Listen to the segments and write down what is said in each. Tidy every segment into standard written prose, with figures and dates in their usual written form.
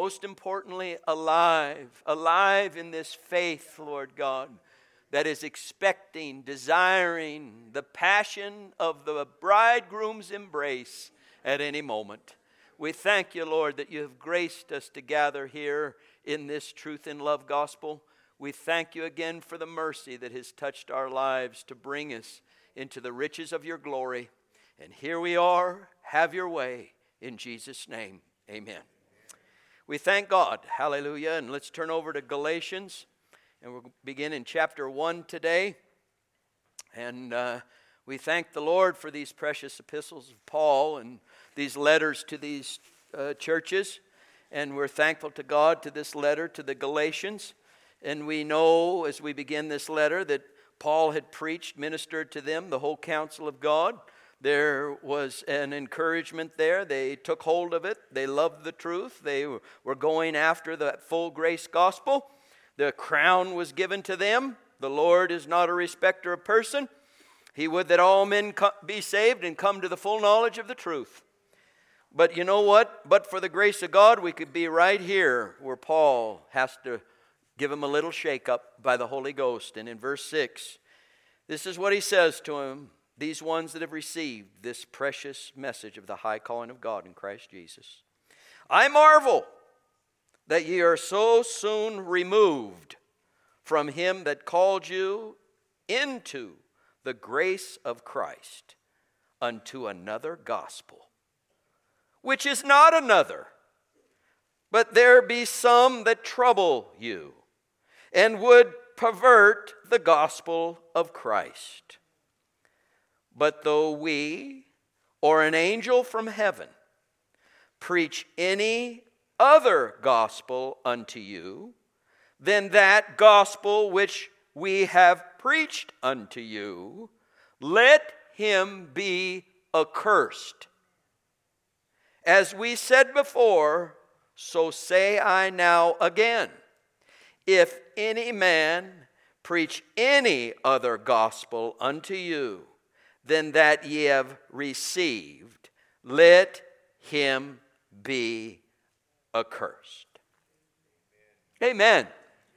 most importantly, alive. Alive in this faith, Lord God, that is expecting, desiring the passion of the bridegroom's embrace at any moment. We thank you, Lord, that you have graced us to gather here in this truth and love gospel. We thank you again for the mercy that has touched our lives to bring us into the riches of your glory. And here we are. Have your way. In Jesus' name, amen. We thank God. Hallelujah. And let's turn over to Galatians. And we'll begin in chapter 1 today. And we thank the Lord for these precious epistles of Paul and these letters to these churches. And we're thankful to God to this letter to the Galatians. And we know as we begin this letter that Paul had preached, ministered to them the whole counsel of God. There was an encouragement there. They took hold of it. They loved the truth. They were going after the full grace gospel. The crown was given to them. The Lord is not a respecter of person. He would that all men be saved and come to the full knowledge of the truth. But you know what? But for the grace of God, we could be right here where Paul has to give him a little shake up by the Holy Ghost. And in verse 6, this is what he says to him. These ones that have received this precious message of the high calling of God in Christ Jesus. I marvel that ye are so soon removed from him that called you into the grace of Christ unto another gospel, which is not another, but there be some that trouble you and would pervert the gospel of Christ. But though we or an angel from heaven preach any other gospel unto you than that gospel which we have preached unto you, let him be accursed. As we said before, so say I now again. If any man preach any other gospel unto you than that ye have received, let him be accursed. Amen.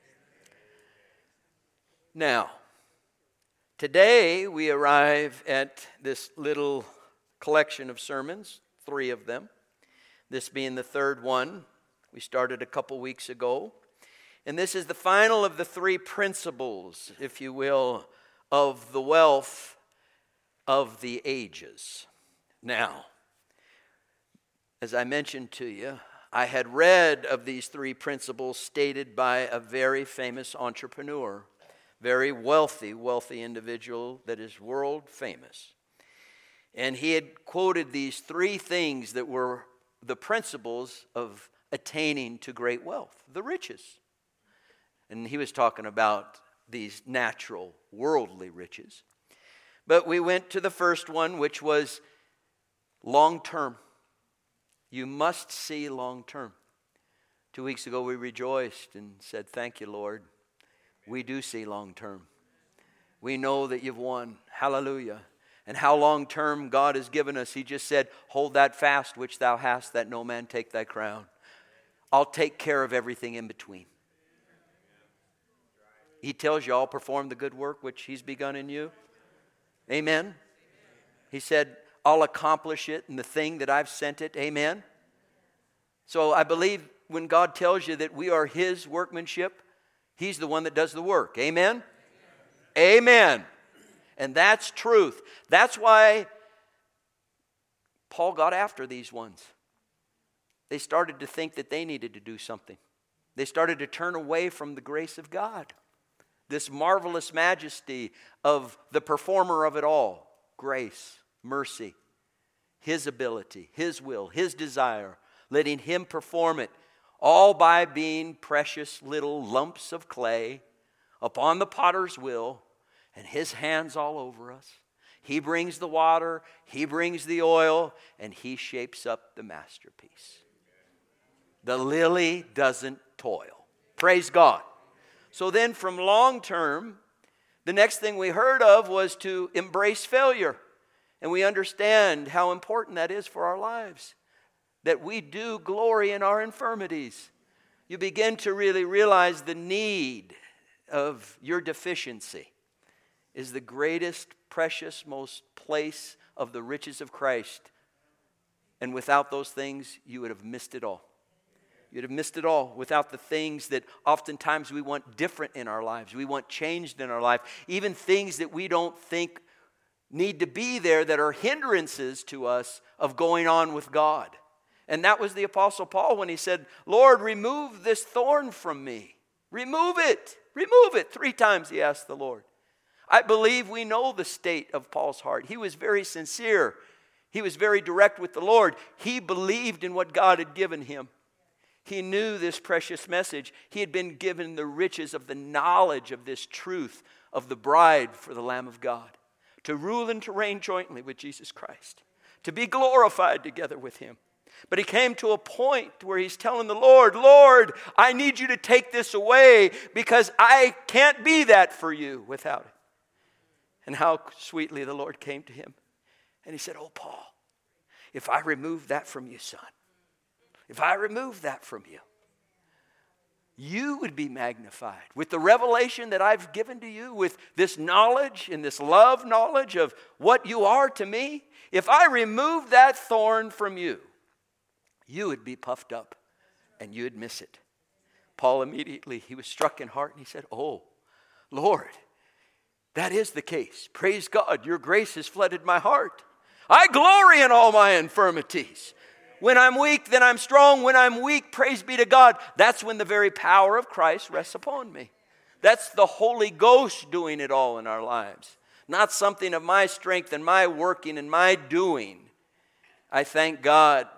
Now, today we arrive at this little collection of sermons, 3 of them. This being the third one. We started a couple weeks ago. And this is the final of the 3 principles, if you will, of the wealth of the ages. Now, as I mentioned to you, I had read of these 3 principles stated by a very famous entrepreneur, very wealthy individual that is world famous. And he had quoted these 3 things that were the principles of attaining to great wealth, the riches. And he was talking about these natural, worldly riches. But we went to the first one, which was long-term. You must see long-term. 2 weeks ago, we rejoiced and said, thank you, Lord. We do see long-term. We know that you've won. Hallelujah. And how long-term God has given us. He just said, hold that fast which thou hast, that no man take thy crown. I'll take care of everything in between. He tells you, I'll perform the good work which he's begun in you. Amen. He said, I'll accomplish it in the thing that I've sent it. Amen. So I believe when God tells you that we are his workmanship, he's the one that does the work. Amen. Amen. And that's truth. That's why Paul got after these ones. They started to think that they needed to do something. They started to turn away from the grace of God. This marvelous majesty of the performer of it all. Grace, mercy, his ability, his will, his desire. Letting him perform it. All by being precious little lumps of clay upon the potter's wheel. And his hands all over us. He brings the water. He brings the oil. And he shapes up the masterpiece. The lily doesn't toil. Praise God. So then from long term, the next thing we heard of was to embrace failure. And we understand how important that is for our lives. That we do glory in our infirmities. you begin to really realize the need of your deficiency is the greatest, precious, most place of the riches of Christ. And without those things, you would have missed it all. You'd have missed it all without the things that oftentimes we want different in our lives. We want changed in our life. Even things that we don't think need to be there that are hindrances to us of going on with God. And that was the Apostle Paul when he said, Lord, remove this thorn from me. Remove it. Remove it. 3 times he asked the Lord. I believe we know the state of Paul's heart. He was very sincere. He was very direct with the Lord. He believed in what God had given him. He knew this precious message. He had been given the riches of the knowledge of this truth of the bride for the Lamb of God, to rule and to reign jointly with Jesus Christ, to be glorified together with him. But he came to a point where he's telling the Lord, Lord, I need you to take this away because I can't be that for you without it. And how sweetly the Lord came to him. And he said, oh, Paul, if I remove that from you, son, if I remove that from you, you would be magnified. With the revelation that I've given to you, with this knowledge and this love knowledge of what you are to me, if I remove that thorn from you, you would be puffed up and you'd miss it. Paul immediately, he was struck in heart and he said, oh, Lord, that is the case. Praise God, your grace has flooded my heart. I glory in all my infirmities. When I'm weak, then I'm strong. When I'm weak, praise be to God. That's when the very power of Christ rests upon me. That's the Holy Ghost doing it all in our lives. Not something of my strength and my working and my doing. I thank God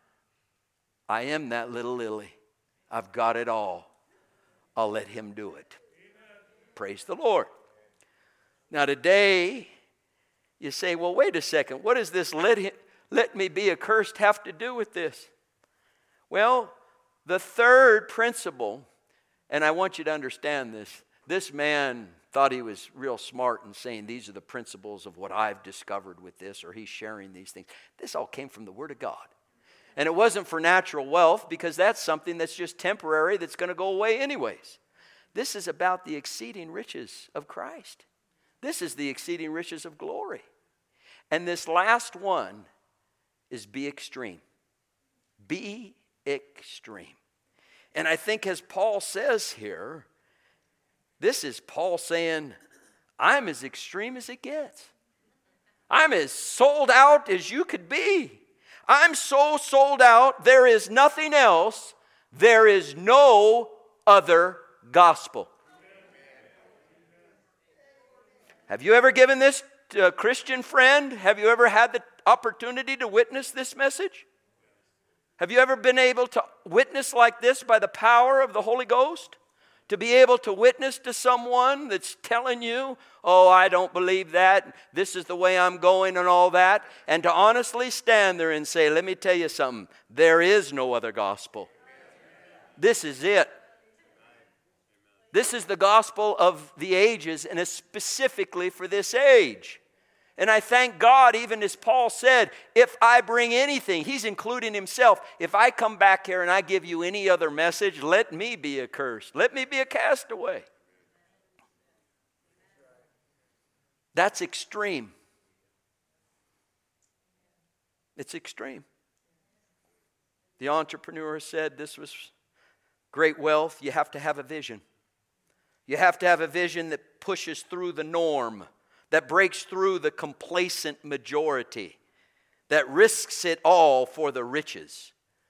I am that little lily. I've got it all. I'll let him do it. Praise the Lord. Now today, you say, well, wait a second. What does this let me be accursed have to do with this? Well, the third principle, and I want you to understand this. This man thought he was real smart in saying these are the principles of what I've discovered with this, or he's sharing these things. This all came from the Word of God. And it wasn't for natural wealth, because that's something that's just temporary, that's going to go away anyways. This is about the exceeding riches of Christ. This is the exceeding riches of glory. And this last one is be extreme. Be extreme. And I think as Paul says here, this is Paul saying, I'm as extreme as it gets. I'm as sold out as you could be. I'm so sold out, there is nothing else. There is no other gospel. Have you ever given this to a Christian friend? Have you ever had the opportunity to witness this message? Have you ever been able to witness like this by the power of the Holy Ghost? To be able to witness to someone that's telling you, oh, I don't believe that, this is the way I'm going and all that, and to honestly stand there and say, let me tell you something, there is no other gospel. This is it. This is the gospel of the ages, and it's specifically for this age. And I thank God, even as Paul said, if I bring anything, he's including himself. If I come back here and I give you any other message, let me be accursed. Let me be a castaway. That's extreme. It's extreme. The entrepreneur said this was great wealth. You have to have a vision. You have to have a vision that pushes through the norm, that breaks through the complacent majority, that risks it all for the riches.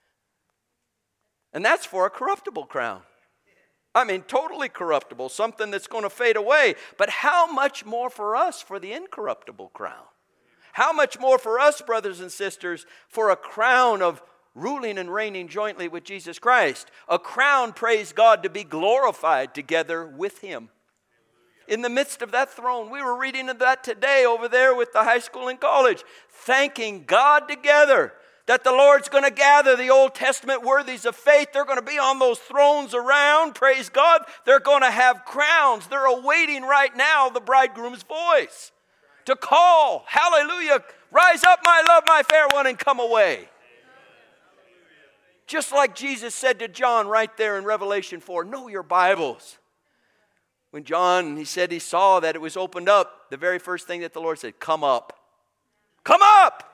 And that's for a corruptible crown. I mean, totally corruptible, something that's going to fade away. But how much more for us for the incorruptible crown? How much more for us, brothers and sisters, for a crown of ruling and reigning jointly with Jesus Christ? A crown, praise God, to be glorified together with Him. In the midst of that throne, we were reading of that today over there with the high school and college, thanking God together that the Lord's going to gather the Old Testament worthies of faith. They're going to be on those thrones around, praise God. They're going to have crowns. They're awaiting right now the bridegroom's voice to call, hallelujah, rise up, my love, my fair one, and come away. Just like Jesus said to John right there in Revelation 4, know your Bibles. When John, he said he saw that it was opened up, the very first thing that the Lord said, come up. Come up!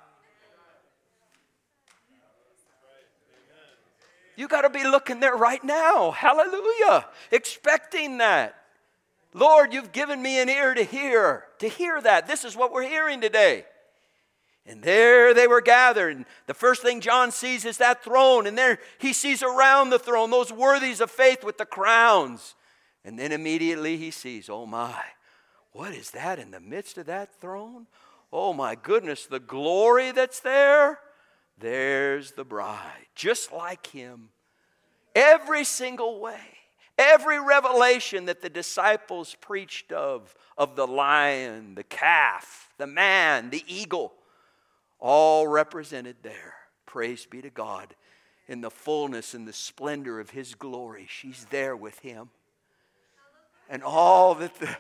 You got to be looking there right now. Hallelujah. Expecting that. Lord, you've given me an ear to hear that. This is what we're hearing today. And there they were gathered. And the first thing John sees is that throne. And there he sees around the throne those worthies of faith with the crowns. And then immediately he sees, oh my, what is that in the midst of that throne? Oh my goodness, the glory that's there. There's the bride, just like him. Every single way, every revelation that the disciples preached of the lion, the calf, the man, the eagle, all represented there. Praise be to God. In the fullness and the splendor of his glory, she's there with him. And all that the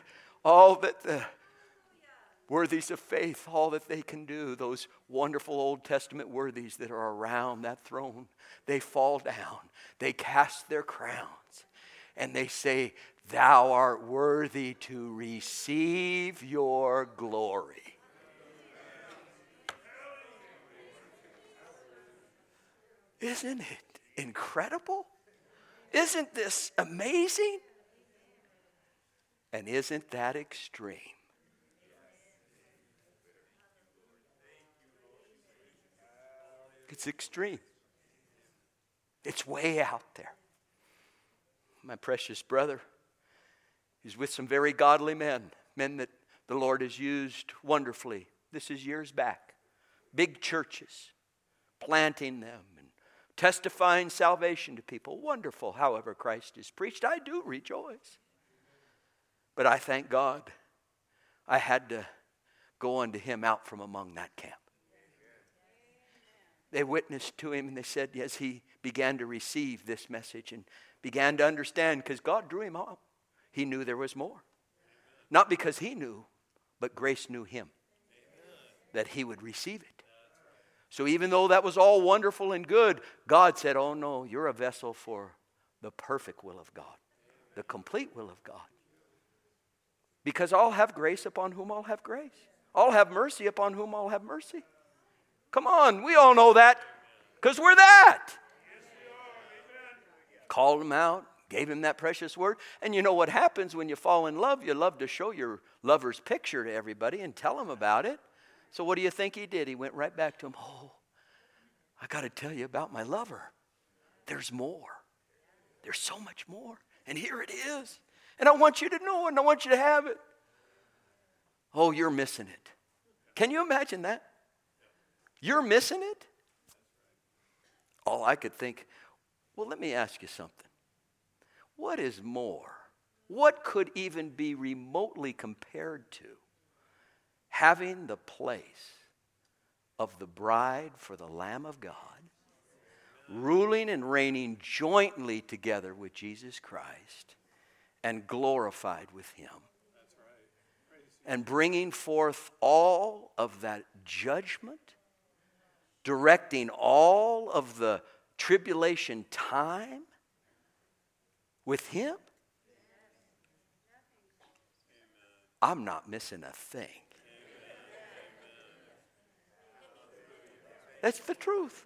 worthies of faith, all that they can do, those wonderful Old Testament worthies that are around that throne, they fall down, they cast their crowns, and they say, thou art worthy to receive your glory. Isn't it incredible? Isn't this amazing? And isn't that extreme? It's extreme. It's way out there. My precious brother is with some very godly men that the Lord has used wonderfully. This is years back. Big churches, planting them and testifying salvation to people. Wonderful, however Christ is preached. I do rejoice. But I thank God I had to go unto him out from among that camp. They witnessed to him and they said, as he began to receive this message and began to understand, because God drew him up, he knew there was more. Not because he knew, but grace knew him, that he would receive it. So even though that was all wonderful and good, God said, oh no, you're a vessel for the perfect will of God, the complete will of God. Because I'll have grace upon whom I'll have grace. I'll have mercy upon whom I'll have mercy. Come on, we all know that, because we're that. Called him out, gave him that precious word. And you know what happens when you fall in love? You love to show your lover's picture to everybody and tell them about it. So what do you think he did? He went right back to him. Oh, I got to tell you about my lover. There's more. There's so much more. And here it is. And I want you to know it, and I want you to have it. Oh, you're missing it. Can you imagine that? You're missing it? All I could think, well, let me ask you something. What is more? What could even be remotely compared to having the place of the bride for the Lamb of God, ruling and reigning jointly together with Jesus Christ, and glorified with him, and bringing forth all of that judgment, directing all of the tribulation time with him? I'm not missing a thing. That's the truth.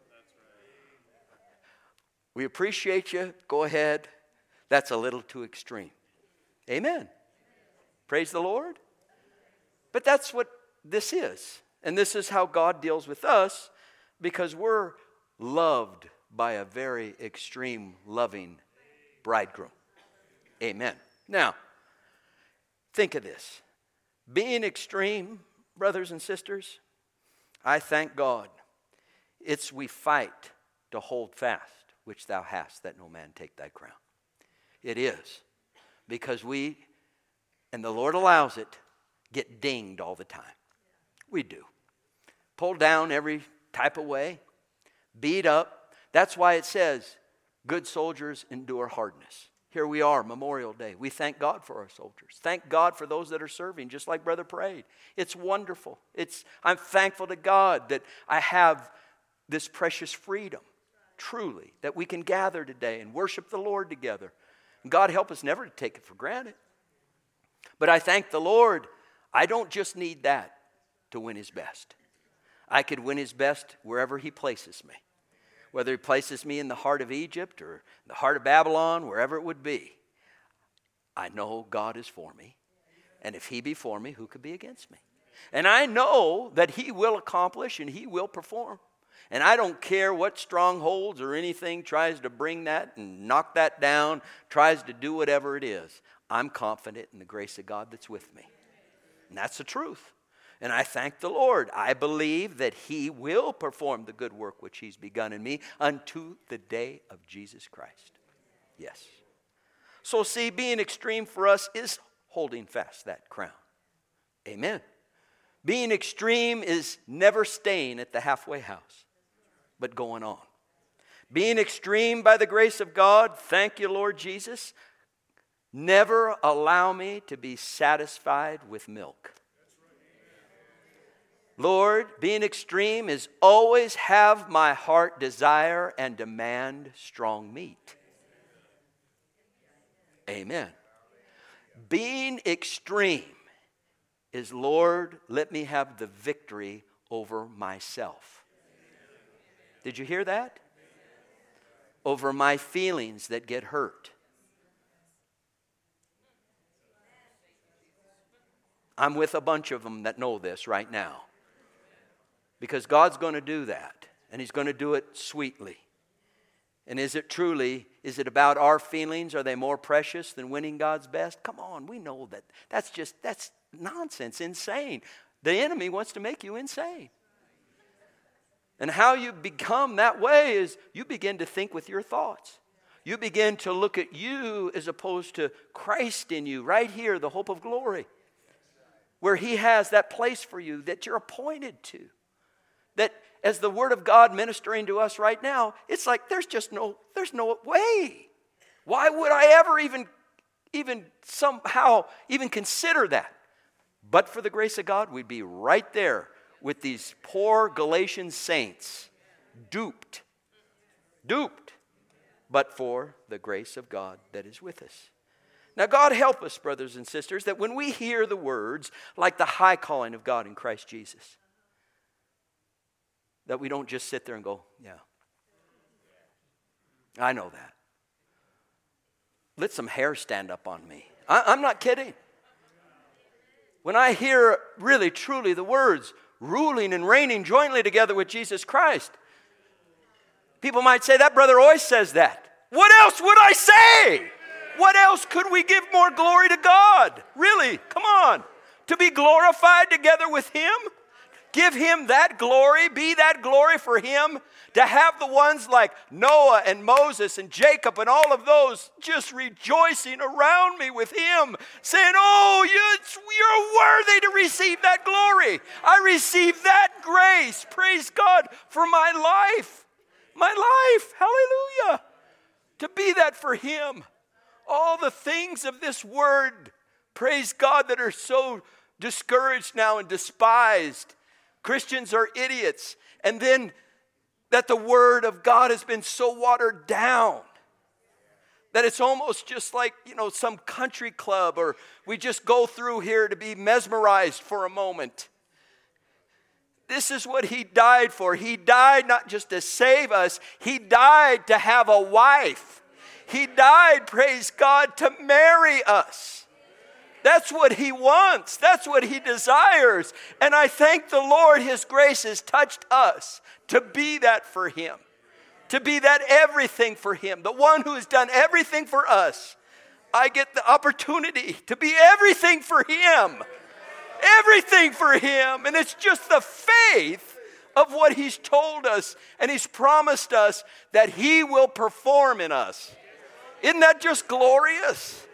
We appreciate you. Go ahead. That's a little too extreme. Amen. Praise the Lord. But that's what this is. And this is how God deals with us, because we're loved by a very extreme, loving bridegroom. Amen. Now, think of this. Being extreme, brothers and sisters, I thank God. It's we fight to hold fast, which thou hast, that no man take thy crown. It is. Because we, and the Lord allows it, get dinged all the time. We do. Pulled down every type of way, beat up. That's why it says, good soldiers endure hardness. Here we are, Memorial Day. We thank God for our soldiers. Thank God for those that are serving, just like Brother prayed. It's wonderful. I'm thankful to God that I have this precious freedom. truly, that we can gather today and worship the Lord together. And God help us never to take it for granted. But I thank the Lord, I don't just need that to win His best. I could win His best wherever He places me. Whether He places me in the heart of Egypt or the heart of Babylon, wherever it would be. I know God is for me. And if He be for me, who could be against me? And I know that He will accomplish and He will perform. And I don't care what strongholds or anything tries to bring that and knock that down, tries to do whatever it is. I'm confident in the grace of God that's with me. And that's the truth. And I thank the Lord. I believe that He will perform the good work which He's begun in me unto the day of Jesus Christ. Yes. So see, being extreme for us is holding fast that crown. Amen. Being extreme is never staying at the halfway house, but going on. Being extreme by the grace of God, thank you, Lord Jesus, never allow me to be satisfied with milk. Lord, being extreme is always have my heart desire and demand strong meat. Amen. Being extreme is, Lord, let me have the victory over myself. Did you hear that? Over my feelings that get hurt. I'm with a bunch of them that know this right now. Because God's going to do that. And He's going to do it sweetly. And is it about our feelings? Are they more precious than winning God's best? Come on, we know that. That's nonsense, insane. The enemy wants to make you insane. And how you become that way is you begin to think with your thoughts. You begin to look at you as opposed to Christ in you, right here, the hope of glory. Where He has that place for you that you're appointed to. That as the Word of God ministering to us right now, it's like there's no way. Why would I ever even somehow even consider that? But for the grace of God, we'd be right there with these poor Galatian saints, duped, but for the grace of God that is with us. Now, God help us, brothers and sisters, that when we hear the words like the high calling of God in Christ Jesus, that we don't just sit there and go, yeah, I know that. Let some hair stand up on me. I'm not kidding. When I hear really, truly the words, ruling and reigning jointly together with Jesus Christ, people might say, that brother always says that. What else would I say? What else could we give more glory to God? Really, come on. To be glorified together with Him? Give Him that glory, be that glory for Him. To have the ones like Noah and Moses and Jacob and all of those just rejoicing around me with Him. Saying, oh, you're worthy to receive that glory. I receive that grace. Praise God for my life. My life. Hallelujah. To be that for Him. All the things of this word, praise God, that are so discouraged now and despised. Christians are idiots. And then that the word of God has been so watered down that it's almost just like, some country club, or we just go through here to be mesmerized for a moment. This is what He died for. He died not just to save us. He died to have a wife. He died, praise God, to marry us. That's what He wants. That's what He desires. And I thank the Lord His grace has touched us to be that for Him. To be that everything for Him. The one who has done everything for us. I get the opportunity to be everything for Him. Everything for Him. And it's just the faith of what He's told us and He's promised us that He will perform in us. Isn't that just glorious?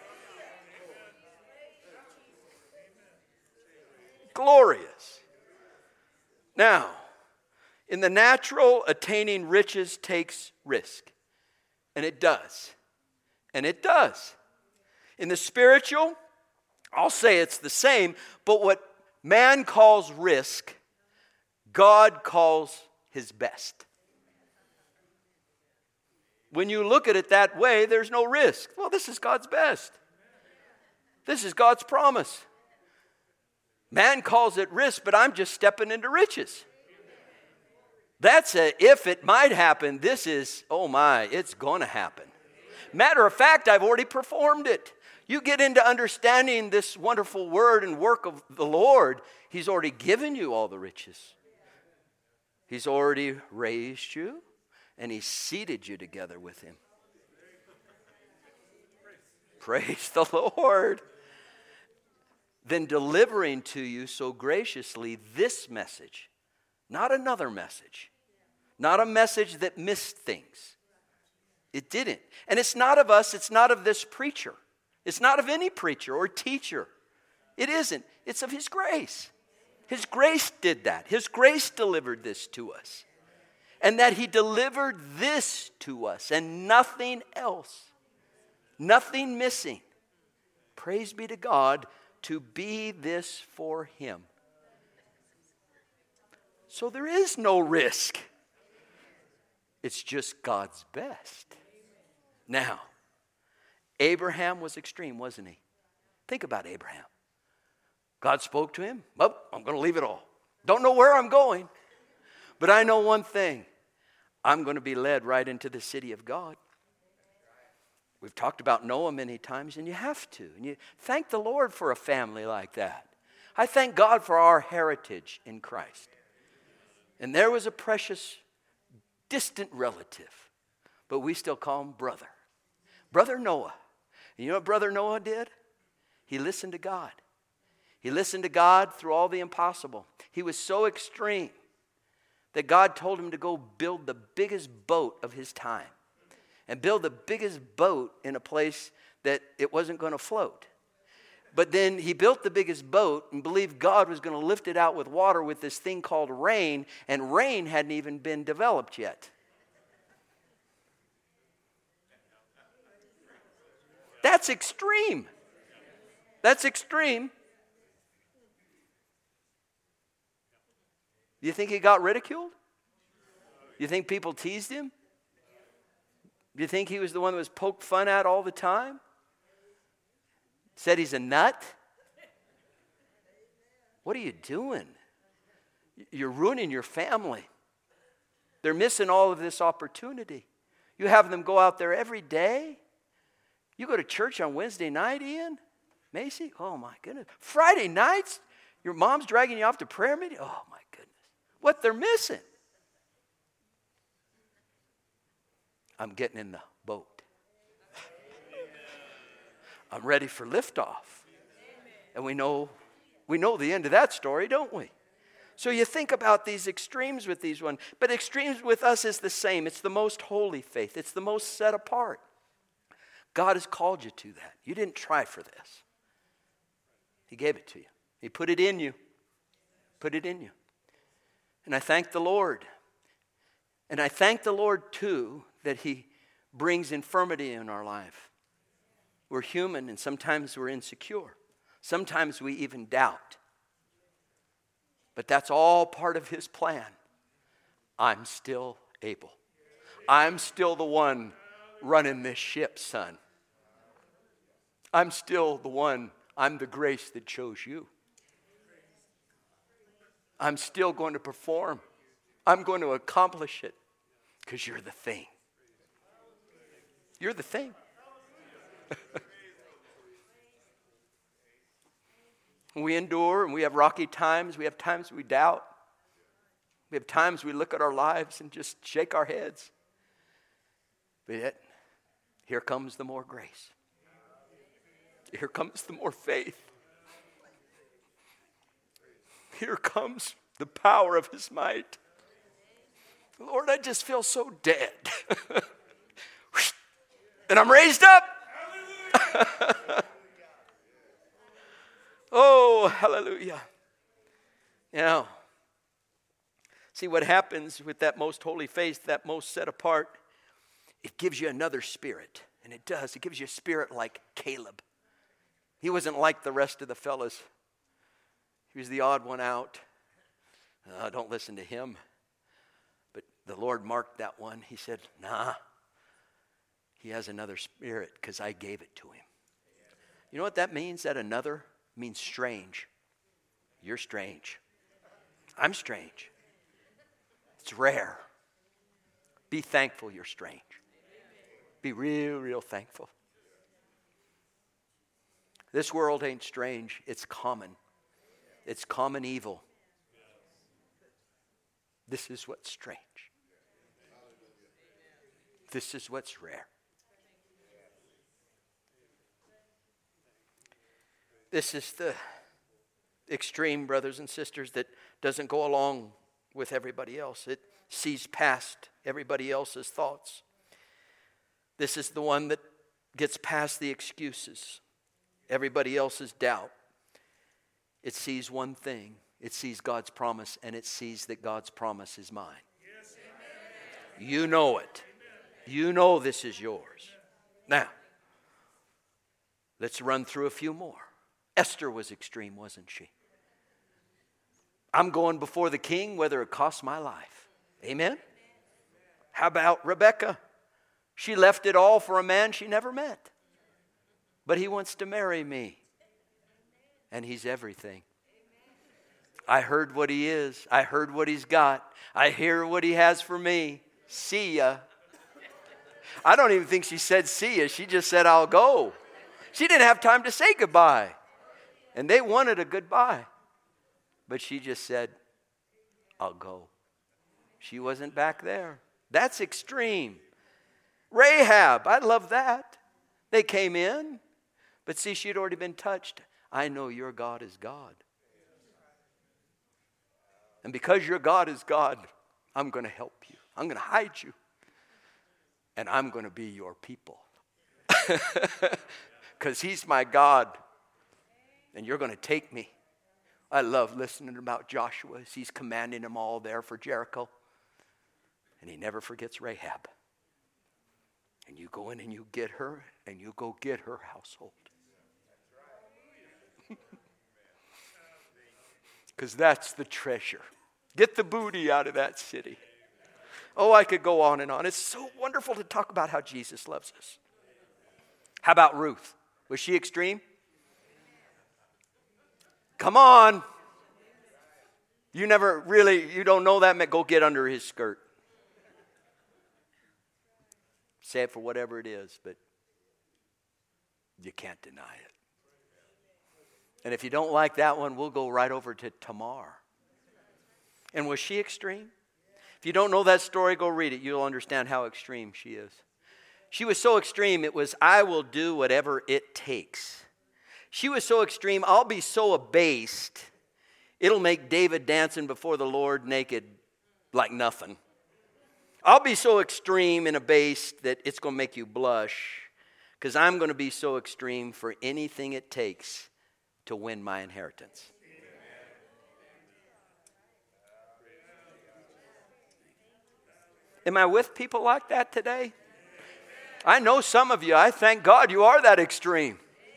Glorious. Now, in the natural, attaining riches takes risk. And it does. And it does. In the spiritual, I'll say it's the same, but what man calls risk, God calls His best. When you look at it that way, there's no risk. Well, this is God's best. This is God's promise. Man calls it risk, but I'm just stepping into riches. That's a if it might happen. This is, oh my, it's going to happen. Matter of fact, I've already performed it. You get into understanding this wonderful word and work of the Lord, He's already given you all the riches. He's already raised you, and He's seated you together with Him. Praise the Lord. Then delivering to you so graciously this message, not another message, not a message that missed things. It didn't. And it's not of us, it's not of this preacher. It's not of any preacher or teacher. It isn't. It's of His grace. His grace did that. His grace delivered this to us. And that He delivered this to us and nothing else. Nothing missing. Praise be to God to be this for Him. So there is no risk. It's just God's best. Now, Abraham was extreme, wasn't he? Think about Abraham. God spoke to him. Well, I'm going to leave it all. Don't know where I'm going. But I know one thing. I'm going to be led right into the city of God. We've talked about Noah many times, and you have to. And you thank the Lord for a family like that. I thank God for our heritage in Christ. And there was a precious, distant relative, but we still call him brother. Brother Noah. And you know what Brother Noah did? He listened to God. He listened to God through all the impossible. He was so extreme that God told him to go build the biggest boat of his time. And build the biggest boat in a place that it wasn't going to float. But then he built the biggest boat and believed God was going to lift it out with water with this thing called rain. And rain hadn't even been developed yet. That's extreme. That's extreme. Do you think he got ridiculed? Do you think people teased him? Do you think he was the one that was poked fun at all the time? Said he's a nut? What are you doing? You're ruining your family. They're missing all of this opportunity. You have them go out there every day. You go to church on Wednesday night, Ian? Macy? Oh my goodness. Friday nights? Your mom's dragging you off to prayer meeting? Oh my goodness. What they're missing. I'm getting in the boat. I'm ready for liftoff. And we know the end of that story, don't we? So you think about these extremes with these ones. But extremes with us is the same. It's the most holy faith. It's the most set apart. God has called you to that. You didn't try for this. He gave it to you. He put it in you. Put it in you. And I thank the Lord. And I thank the Lord too that He brings infirmity in our life. We're human and sometimes we're insecure. Sometimes we even doubt. But that's all part of His plan. I'm still able. I'm still the one running this ship, son. I'm still the one. I'm the grace that chose you. I'm still going to perform. I'm going to accomplish it because you're the thing. You're the thing. We endure and we have rocky times. We have times we doubt. We have times we look at our lives and just shake our heads. But yet, here comes the more grace. Here comes the more faith. Here comes the power of His might. Lord, I just feel so dead. And I'm raised up. Oh, hallelujah. Now, see what happens with that most holy faith, that most set apart, it gives you another spirit. And it does. It gives you a spirit like Caleb. He wasn't like the rest of the fellas. He was the odd one out. Don't listen to him. But the Lord marked that one. He said, nah, He has another spirit because I gave it to him. You know what that means? That another means strange. You're strange. I'm strange. It's rare. Be thankful you're strange. Be real, real thankful. This world ain't strange. It's common. It's common evil. This is what's strange. This is what's rare. This is the extreme, brothers and sisters, that doesn't go along with everybody else. It sees past everybody else's thoughts. This is the one that gets past the excuses, everybody else's doubt. It sees one thing. It sees God's promise, and it sees that God's promise is mine. Yes, you know it. You know this is yours. Now, let's run through a few more. Esther was extreme, wasn't she? I'm going before the king whether it costs my life. Amen? How about Rebecca? She left it all for a man she never met. But he wants to marry me. And he's everything. I heard what he is. I heard what he's got. I hear what he has for me. See ya. I don't even think she said see ya. She just said I'll go. She didn't have time to say goodbye. And they wanted a goodbye. But she just said, I'll go. She wasn't back there. That's extreme. Rahab, I love that. They came in. But see, she'd already been touched. I know your God is God. And because your God is God, I'm going to help you. I'm going to hide you. And I'm going to be your people. Because he's my God. And you're going to take me. I love listening about Joshua as he's commanding them all there for Jericho. And he never forgets Rahab. And you go in and you get her, and you go get her household. Because that's the treasure. Get the booty out of that city. Oh, I could go on and on. It's so wonderful to talk about how Jesus loves us. How about Ruth? Was she extreme? Come on. You don't know that, go get under his skirt. Say it for whatever it is, but you can't deny it. And if you don't like that one, we'll go right over to Tamar. And was she extreme? If you don't know that story, go read it. You'll understand how extreme she is. She was so extreme, it was, I will do whatever it takes. She was so extreme, I'll be so abased, it'll make David dancing before the Lord naked like nothing. I'll be so extreme and abased that it's going to make you blush, because I'm going to be so extreme for anything it takes to win my inheritance. Am I with people like that today? I know some of you. I thank God you are that extreme.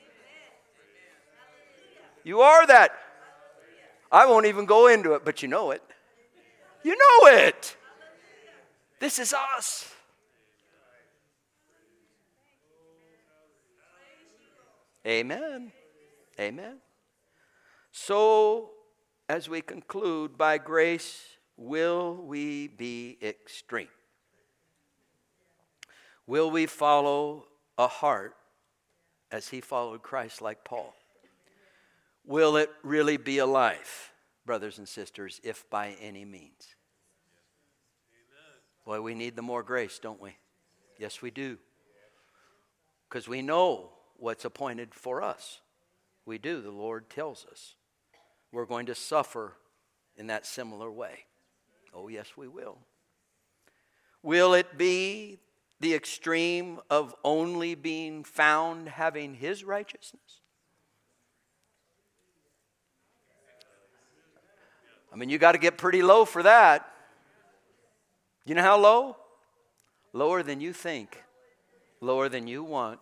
You are that. I won't even go into it, but you know it. You know it. This is us. Amen. Amen. So, as we conclude, by grace, will we be extreme? Will we follow a heart as he followed Christ like Paul? Will it really be a life, brothers and sisters, if by any means? Boy, we need the more grace, don't we? Yes, we do. Because we know what's appointed for us. We do. The Lord tells us. We're going to suffer in that similar way. Oh, yes, we will. Will it be the extreme of only being found having his righteousness? I mean, you got to get pretty low for that. You know how low? Lower than you think. Lower than you want.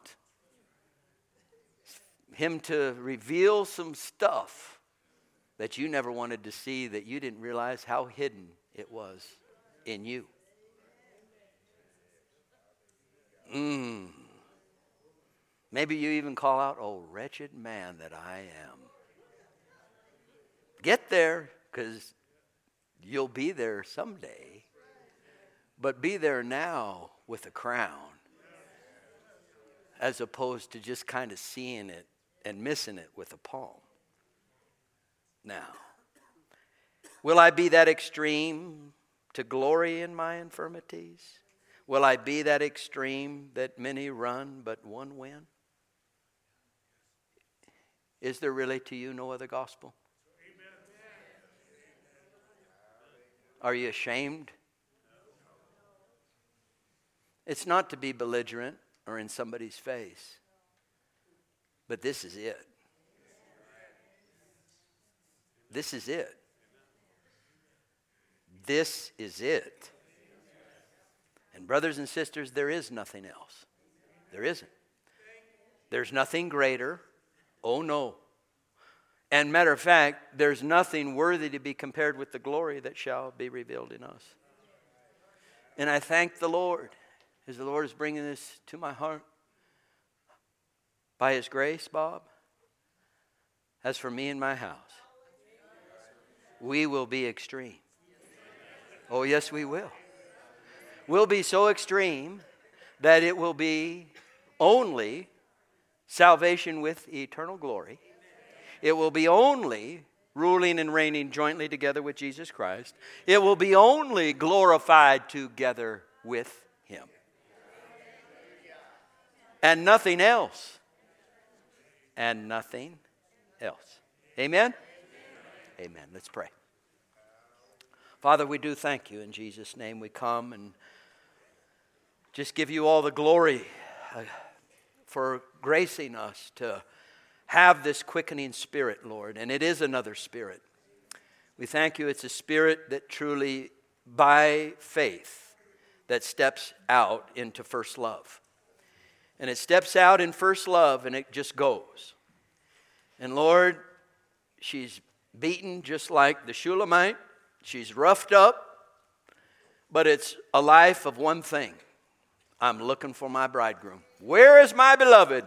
Him to reveal some stuff that you never wanted to see, that you didn't realize how hidden it was in you. Maybe you even call out, "Oh, wretched man that I am." Get there, because you'll be there someday. But be there now with a crown, as opposed to just kind of seeing it and missing it with a palm. Now, will I be that extreme to glory in my infirmities? Will I be that extreme that many run but one win? Is there really to you no other gospel? Are you ashamed? It's not to be belligerent or in somebody's face, but this is it. This is it. This is it. And brothers and sisters, there is nothing else. There isn't. There's nothing greater. Oh no. And matter of fact, there's nothing worthy to be compared with the glory that shall be revealed in us. And I thank the Lord, as the Lord is bringing this to my heart. By His grace, Bob, as for me and my house, we will be extreme. Oh, yes, we will. We'll be so extreme that it will be only salvation with eternal glory. It will be only ruling and reigning jointly together with Jesus Christ. It will be only glorified together with Him. And nothing else. And nothing else. Amen? Amen. Let's pray. Father, we do thank you. In Jesus' name we come and just give you all the glory for gracing us to have this quickening spirit, Lord. And it is another spirit. We thank you. It's a spirit that truly, by faith, that steps out into first love. And it steps out in first love and it just goes. And Lord, she's beaten just like the Shulamite. She's roughed up. But it's a life of one thing. I'm looking for my bridegroom. Where is my beloved?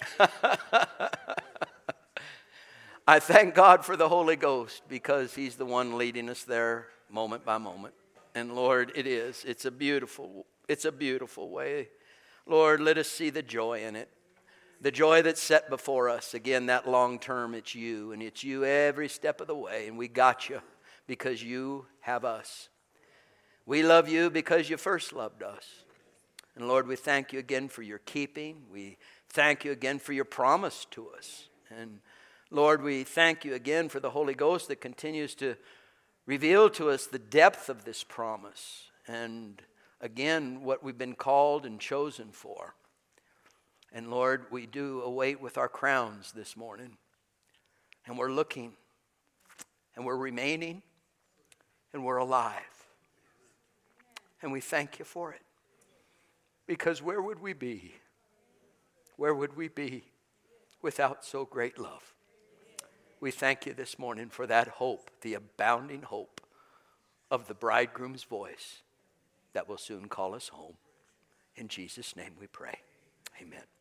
I thank God for the Holy Ghost because He's the one leading us there moment by moment. And Lord, it's a beautiful way. Lord, let us see the joy in it. The joy that's set before us. Again, that long term, it's you. And it's you every step of the way. And we got you because you have us. We love you because you first loved us. And Lord, we thank you again for your keeping. We thank you again for your promise to us. And Lord, we thank you again for the Holy Ghost that continues to reveal to us the depth of this promise. And again, what we've been called and chosen for. And Lord, we do await with our crowns this morning. And we're looking. And we're remaining. And we're alive. And we thank you for it. Because where would we be? Where would we be without so great love? We thank you this morning for that hope, the abounding hope of the bridegroom's voice that will soon call us home. In Jesus' name we pray. Amen.